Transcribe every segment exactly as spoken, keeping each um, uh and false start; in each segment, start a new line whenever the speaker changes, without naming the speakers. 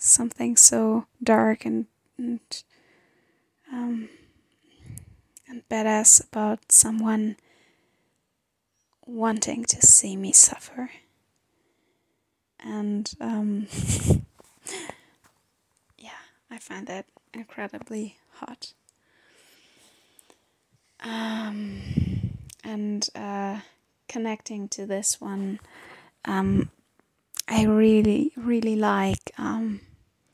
something so dark and and, um, and badass about someone wanting to see me suffer. And um, yeah, I find that incredibly hot. Um, and uh, connecting to this one, um, I really, really like um,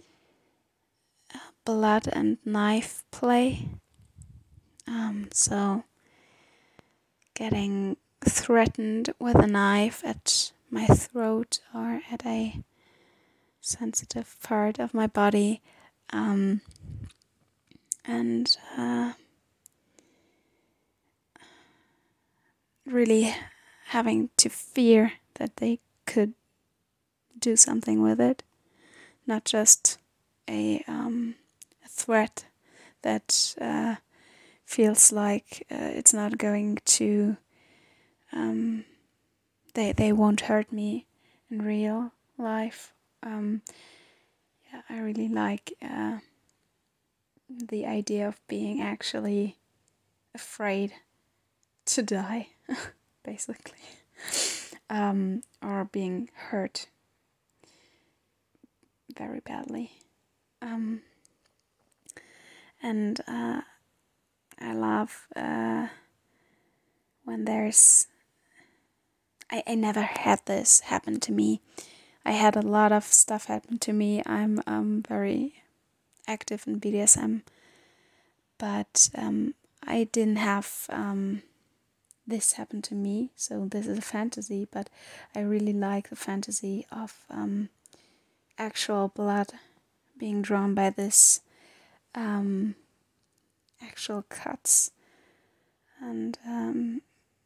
blood and knife play. Um, so getting threatened with a knife at my throat or at a sensitive part of my body, um, and uh, really having to fear that they could do something with it, not just a, um, a threat that uh, feels like uh, it's not going to, um, they they won't hurt me in real life. Um, yeah, I really like uh, the idea of being actually afraid to die, basically, um, or being hurt very badly. Um, and uh, I love uh, when there's. I, I never had this happen to me. I had a lot of stuff happen to me. I'm um, very active in B D S M, but um, I didn't have um, this happen to me. So this is a fantasy, but I really like the fantasy of um, actual blood being drawn by this um, actual cuts. And um,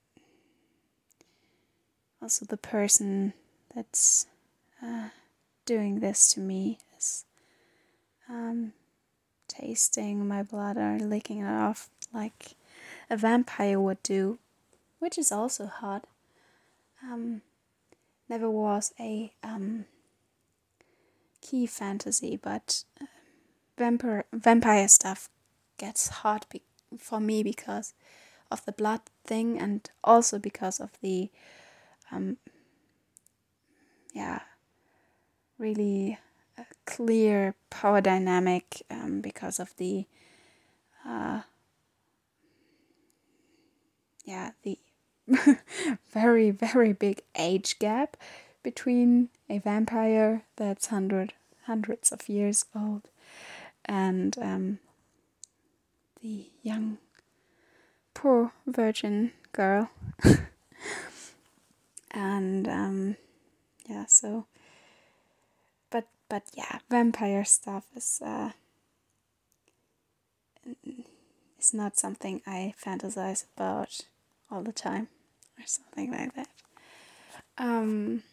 also the person that's uh, doing this to me is um, tasting my blood or licking it off like a vampire would do, which is also hot. Um, never was a um, key fantasy, but uh, vampire vampire stuff gets hot be- for me because of the blood thing, and also because of the um, yeah, really uh, clear power dynamic, um, because of the uh, yeah the very very big age gap between a vampire that's hundred hundreds of years old and um, the young poor virgin girl. And um, yeah, so but but yeah, vampire stuff is uh, is not something I fantasize about all the time or something like that. Um,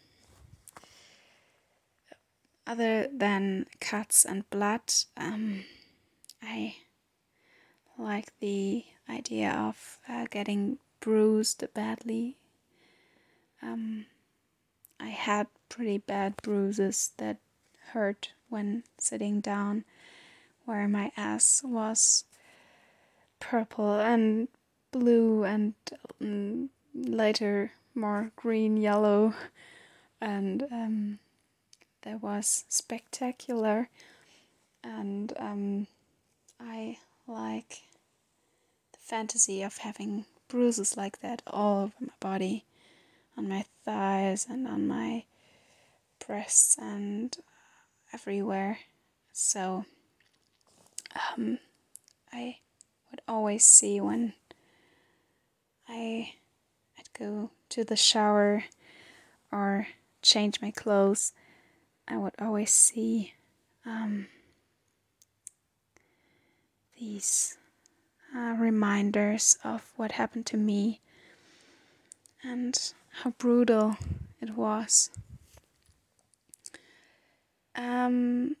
other than cuts and blood, um, I like the idea of uh, getting bruised badly. Um, I had pretty bad bruises that hurt when sitting down, where my ass was purple and blue and um, later more green yellow, and um, that was spectacular. And um, I like the fantasy of having bruises like that all over my body, on my thighs and on my breasts and everywhere. So um, I would always see when I I'd go to the shower or change my clothes, I would always see um, these uh, reminders of what happened to me and how brutal it was. Um,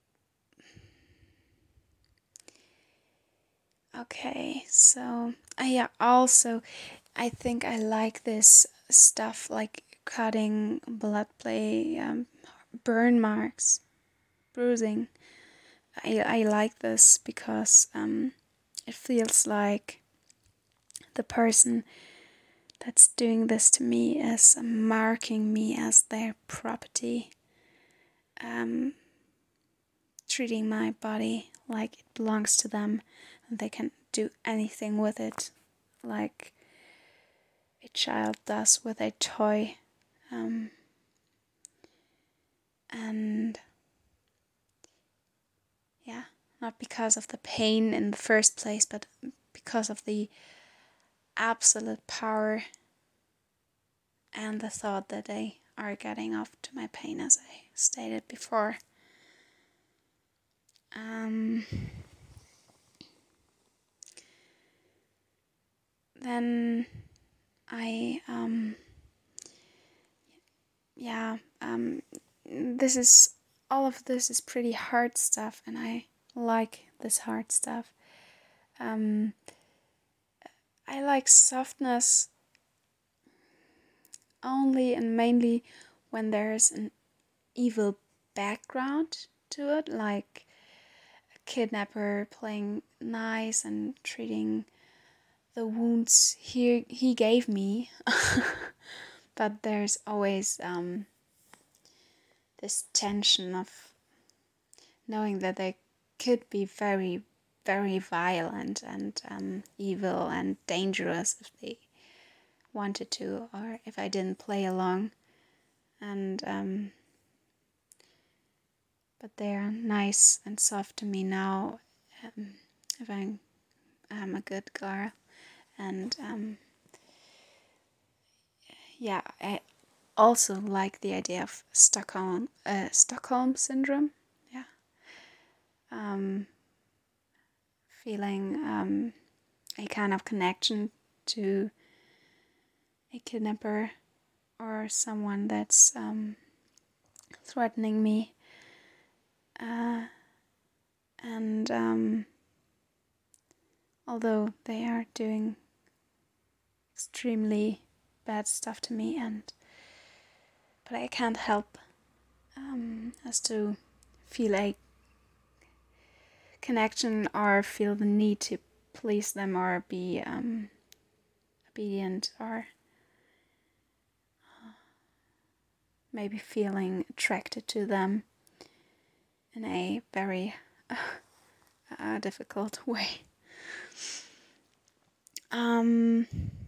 okay, so uh, yeah, also I think I like this stuff like cutting blood play, um, burn marks. bruising. I, I like this because um, it feels like the person that's doing this to me is marking me as their property, um, treating my body like it belongs to them and they can do anything with it, like a child does with a toy. Um, and yeah, not because of the pain in the first place, but because of the absolute power and the thought that they are getting off to my pain, as I stated before. Um, then I, um, yeah, um, this is, all of this is pretty hard stuff, and I like this hard stuff. Um, I like softness only and mainly when there's an evil background to it, like a kidnapper playing nice and treating the wounds he he gave me. But there's always um, this tension of knowing that they could be very, very violent and um, evil and dangerous if they wanted to, or if I didn't play along. And um, but they're nice and soft to me now, um, if I'm, I'm a good girl. And um, yeah, I also like the idea of Stockholm uh, Stockholm syndrome. Yeah, um, feeling um, a kind of connection to a kidnapper or someone that's um, threatening me, uh, and um, although they are doing extremely bad stuff to me, and but I can't help um, as to feel a connection or feel the need to please them or be um, obedient, or maybe feeling attracted to them in a very uh, uh, difficult way. Um,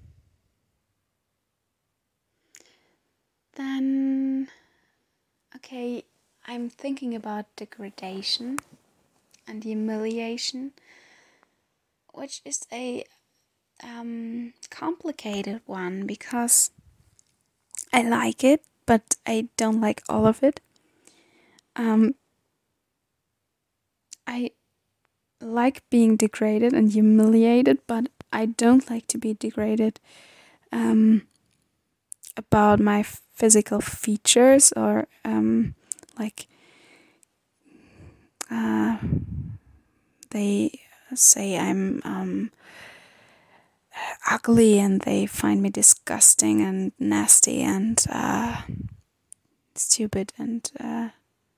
then, okay, I'm thinking about degradation and humiliation, which is a um, complicated one because I like it, but I don't like all of it. Um, I like being degraded and humiliated, but I don't like to be degraded um, about my physical features, or um, like uh, they say I'm um, ugly and they find me disgusting and nasty and uh, stupid and uh,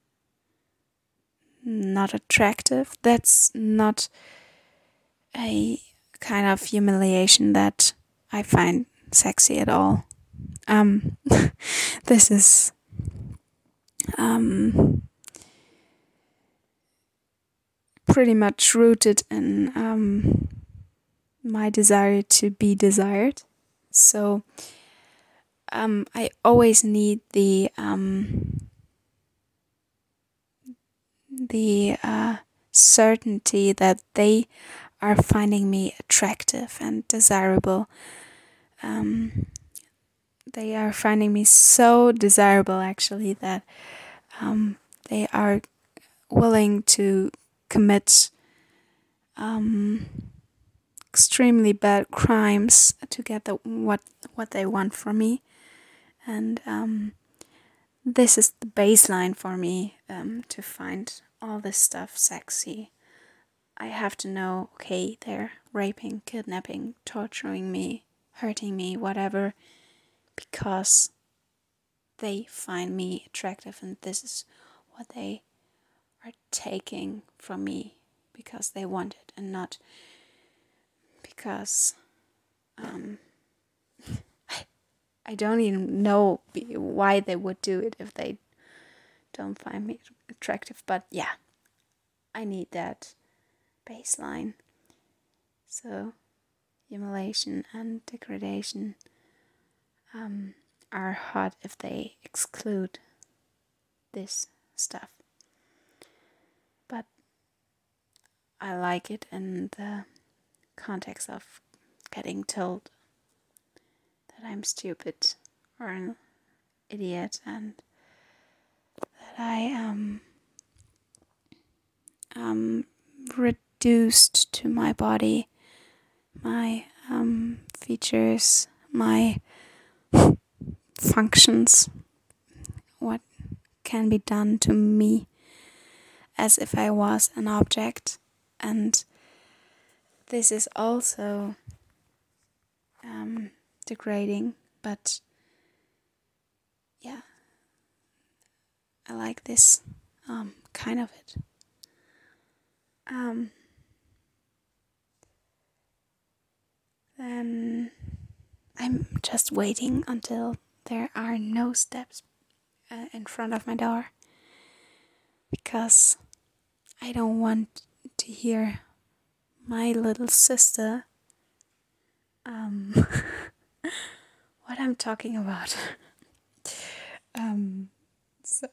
not attractive. That's not a kind of humiliation that I find sexy at all. Um, this is um, pretty much rooted in um, my desire to be desired. So um, I always need the um, the uh, certainty that they are finding me attractive and desirable. Um, they are finding me so desirable, actually, that um, they are willing to commit um, extremely bad crimes to get the, what what they want from me. And um, this is the baseline for me um, to find all this stuff sexy. I have to know, okay, they're raping, kidnapping, torturing me, hurting me, whatever, because they find me attractive and this is what they are taking from me because they want it and not because um, I, I don't even know why they would do it if they don't find me attractive. But yeah, I need that baseline. So humiliation and degradation um, are hot if they exclude this stuff. But I like it in the context of getting told that I'm stupid or an idiot and that I am um, reduced to my body, my um, features, my functions, what can be done to me as if I was an object. And this is also um, degrading, but yeah, I like this um, kind of it. Um, then I'm just waiting until there are no steps uh, in front of my door, because I don't want to hear my little sister um, what I'm talking about. um, so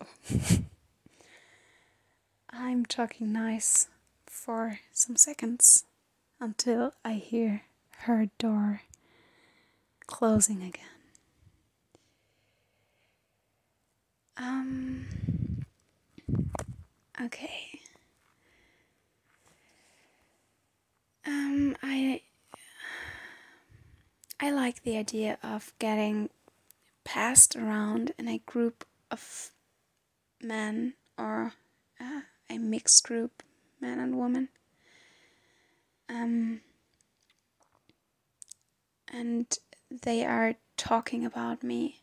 I'm talking nice for some seconds until I hear her door closing again. Um. Okay. Um. I. I like the idea of getting passed around in a group of men or uh, a mixed group, man and woman. Um. And they are talking about me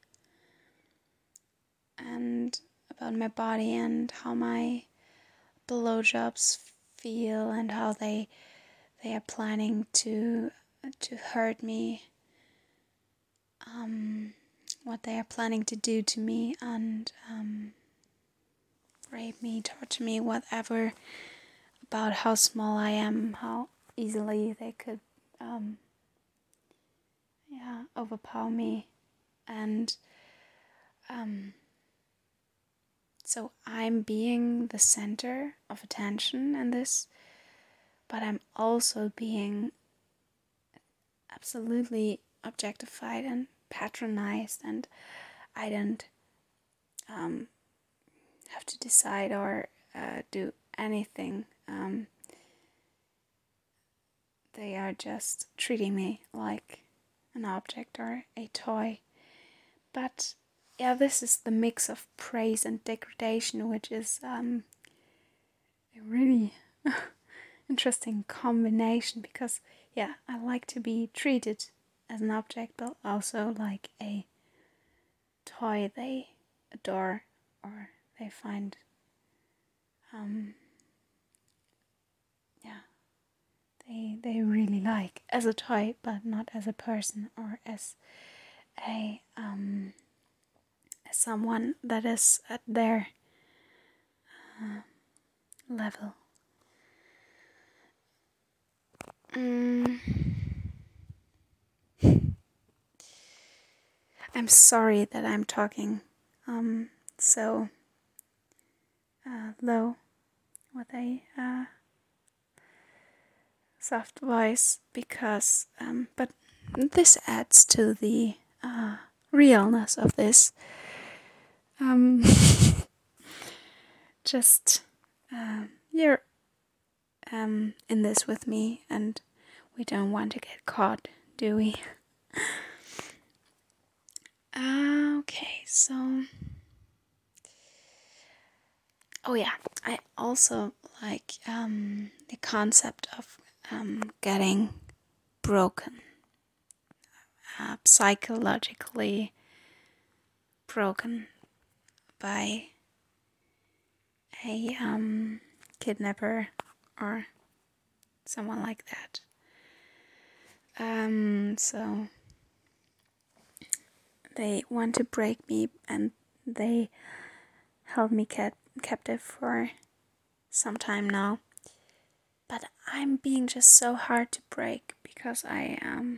and about my body and how my blowjobs feel and how they they are planning to to hurt me, um, what they are planning to do to me and um, rape me, torture me, whatever, about how small I am, how easily they could um, yeah overpower me. And um, so I'm being the center of attention in this, but I'm also being absolutely objectified and patronized, and I don't um, have to decide or uh, do anything. Um, they are just treating me like an object or a toy. But yeah, this is the mix of praise and degradation, which is um, a really interesting combination, because yeah, I like to be treated as an object, but also like a toy they adore or they find um yeah they they really like as a toy, but not as a person or as a um as someone that is at their uh, level. mm. I'm sorry that I'm talking um so uh, low with a uh, soft voice, because um but this adds to the uh, realness of this. Um, just uh, you're um in this with me, and we don't want to get caught, do we? Okay, so oh yeah, I also like um the concept of um getting broken, uh, psychologically broken by a um, kidnapper or someone like that. Um, so they want to break me, and they held me cap- captive for some time now. But I'm being just so hard to break because I um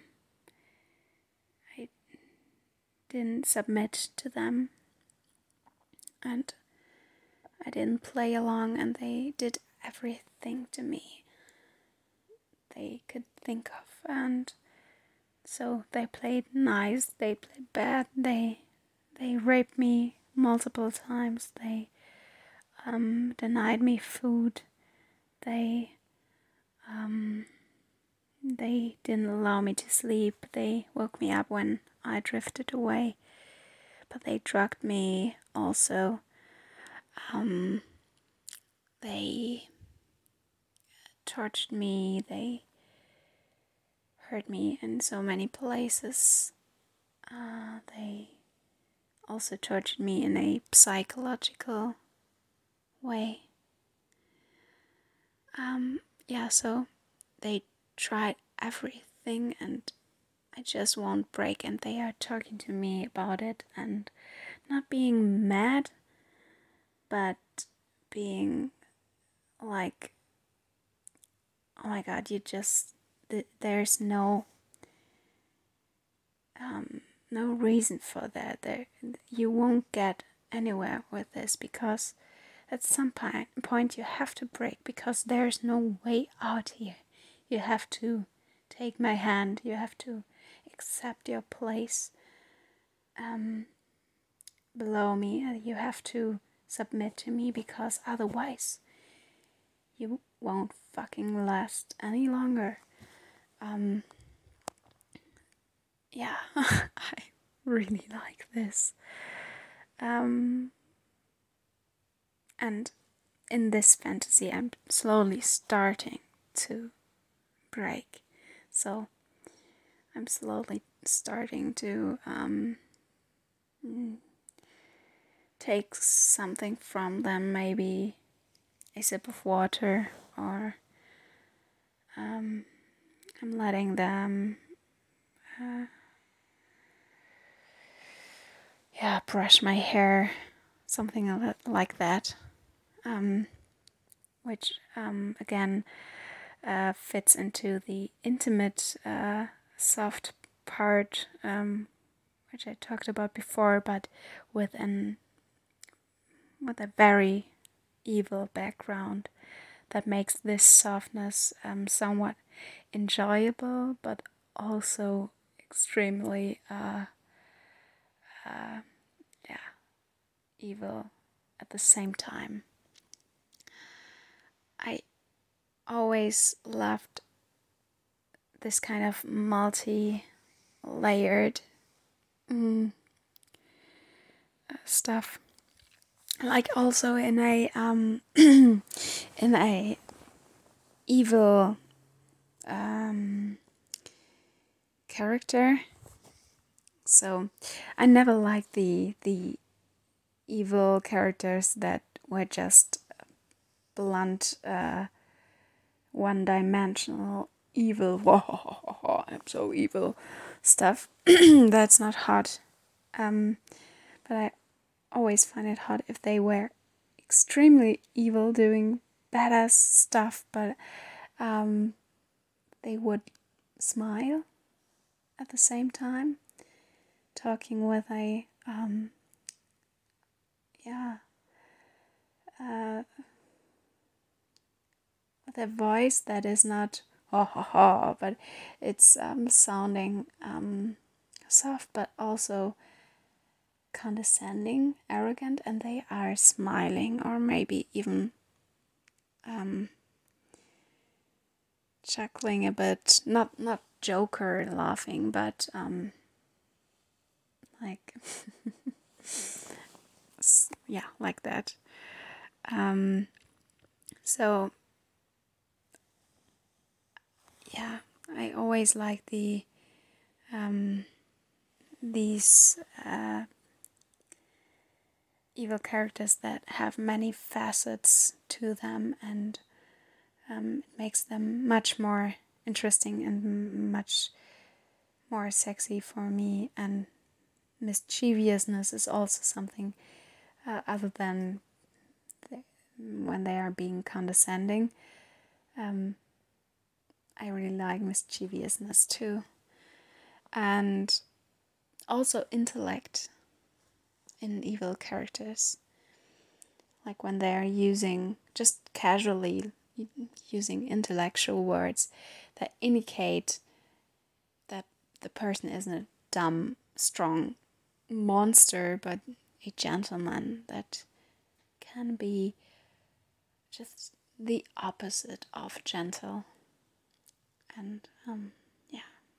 I didn't submit to them, and I didn't play along, and they did everything to me they could think of, and so they played nice, they played bad, they they raped me multiple times, they um, denied me food, they um, they didn't allow me to sleep, they woke me up when I drifted away, but they drugged me also. Um, they tortured me, they hurt me in so many places. Uh, they also tortured me in a psychological way. Um, yeah, so they tried everything, and I just won't break, and they are talking to me about it, and not being mad, but being like, oh my god, you just, th- there's no um, no reason for that. There, you won't get anywhere with this, because at some point, point you have to break, because there's no way out here. You have to take my hand. You have to accept your place um, below me. And you have to submit to me, because otherwise you won't fucking last any longer. Um, yeah, I really like this. Um, and in this fantasy, I'm slowly starting to break. So I'm slowly starting to um, take something from them, maybe a sip of water, or um, I'm letting them uh, yeah, brush my hair, something like that, um, which um, again uh, fits into the intimate uh, soft part, um, which I talked about before, but with an with a very evil background that makes this softness um, somewhat enjoyable, but also extremely uh, uh, yeah, evil at the same time. I always loved this kind of multi-layered mm, stuff. Like also in a um, in a evil um, character. So I never liked the the evil characters that were just blunt, uh, one-dimensional evil. I'm so evil stuff. That's not hot. Um, but I always find it hot if they were extremely evil, doing badass stuff, but um, they would smile at the same time, talking with a um, yeah, uh, with a voice that is not ha ha ha, but it's um, sounding um, soft, but also condescending, arrogant, and they are smiling, or maybe even um, chuckling a bit. Not not Joker laughing, but um, like yeah, like that. Um, so yeah, I always like the um, these uh, evil characters that have many facets to them, and um, it makes them much more interesting and m- much more sexy for me. And mischievousness is also something uh, other than the, when they are being condescending. Um, I really like mischievousness too. And also intellect in evil characters. Like when they are using, just casually using intellectual words that indicate that the person isn't a dumb, strong monster, but a gentleman that can be just the opposite of gentle. And um, yeah.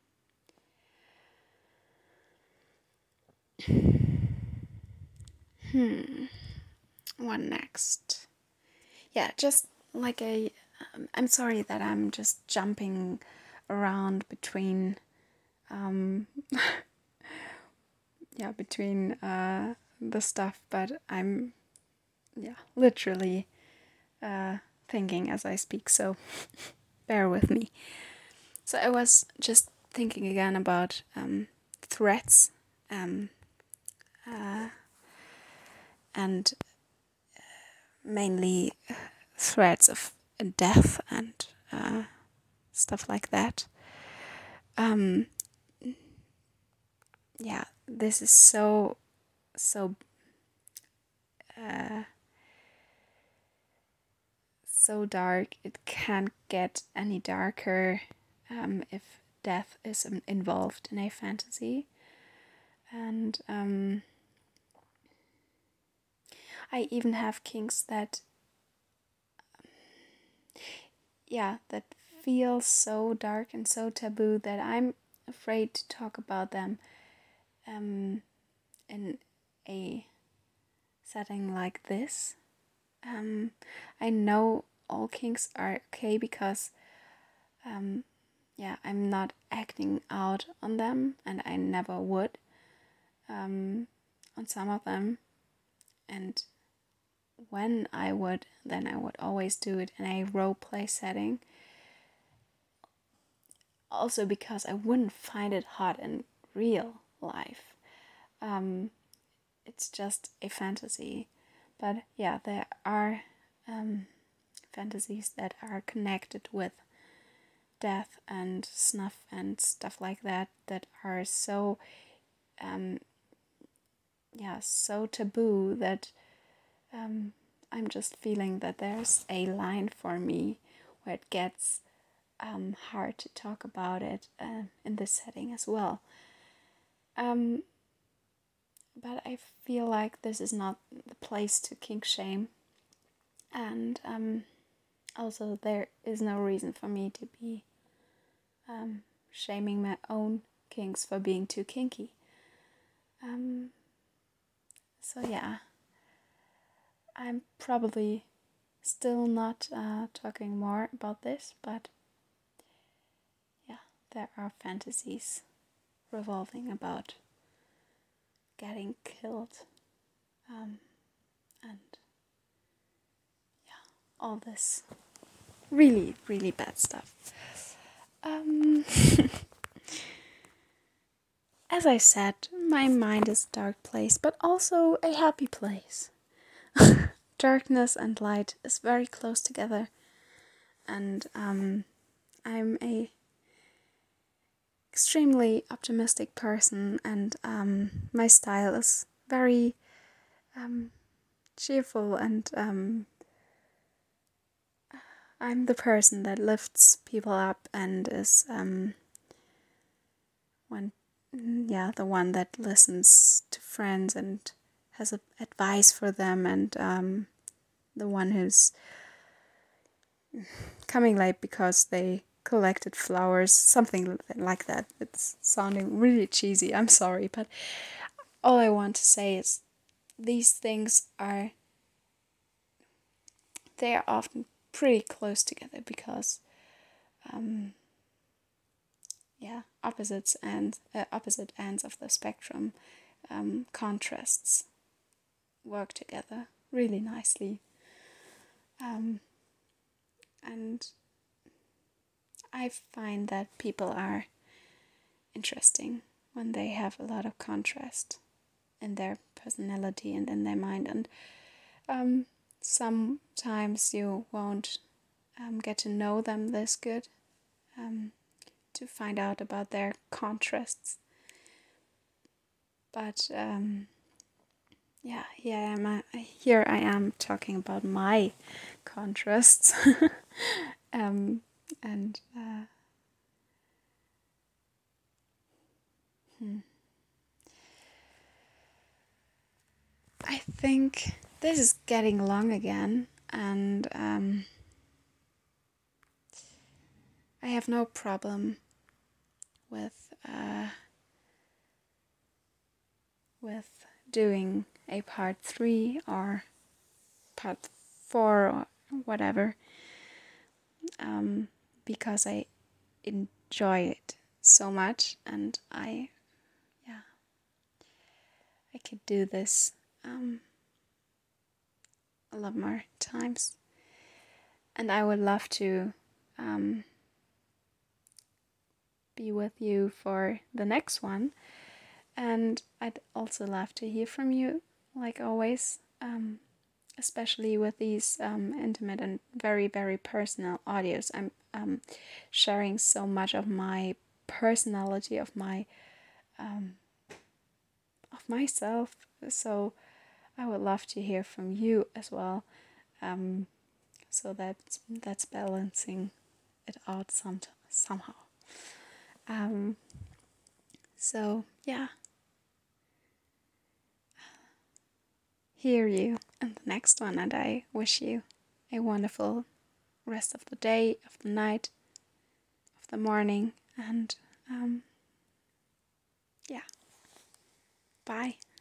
Hmm. What next? Yeah, just like a. Um, I'm sorry that I'm just jumping around between. Um, yeah, between uh, the stuff, but I'm. Yeah, literally uh, thinking as I speak, so bear with me. So I was just thinking again about um, threats um, uh, and mainly threats of death and uh, stuff like that. Um, yeah, this is so, so, uh, so dark. It can't get any darker um, if death is involved in a fantasy. And um, I even have kinks that, yeah, that feel so dark and so taboo that I'm afraid to talk about them um, in a setting like this. Um, I know all kinks are okay because, um, yeah, I'm not acting out on them, and I never would um, on some of them. And when I would, then I would always do it in a role play setting. Also because I wouldn't find it hot in real life. Um, it's just a fantasy. But yeah, there are um, fantasies that are connected with death and snuff and stuff like that that are so um, yeah, so taboo that um, I'm just feeling that there's a line for me where it gets um, hard to talk about it uh, in this setting as well. Um, but I feel like this is not the place to kink shame, and um, also there is no reason for me to be um, shaming my own kinks for being too kinky. Um, so yeah, I'm probably still not uh, talking more about this, but yeah, there are fantasies revolving about getting killed um, and yeah, all this really, really bad stuff. Um, as I said, my mind is a dark place, but also a happy place. Darkness and light is very close together, and um, I'm a extremely optimistic person, and um, my style is very um, cheerful, and um, I'm the person that lifts people up and is um, when yeah the one that listens to friends and has a, advice for them, and um, the one who's coming late because they collected flowers, something like that. It's sounding really cheesy, I'm sorry, but all I want to say is these things are, they are often pretty close together because um, yeah, opposites and uh, opposite ends of the spectrum, um, contrasts work together really nicely. Um, and I find that people are interesting when they have a lot of contrast in their personality and in their mind. And um, sometimes you won't um, get to know them this good um, to find out about their contrasts. But um, yeah, here I am. Uh, here I am talking about my contrasts, um, and uh, hmm. I think this is getting long again, and um, I have no problem with uh, with doing a part three or part four or whatever, um, because I enjoy it so much, and I, yeah, I could do this um, a lot more times, and I would love to um, be with you for the next one, and I'd also love to hear from you, like always, um, especially with these um, intimate and very, very personal audios. I'm um, sharing so much of my personality, of my um, of myself. So I would love to hear from you as well. Um, so that's that's balancing it out some somehow. Um, so yeah, hear you in the next one, and I wish you a wonderful rest of the day, of the night, of the morning, and um, yeah, bye.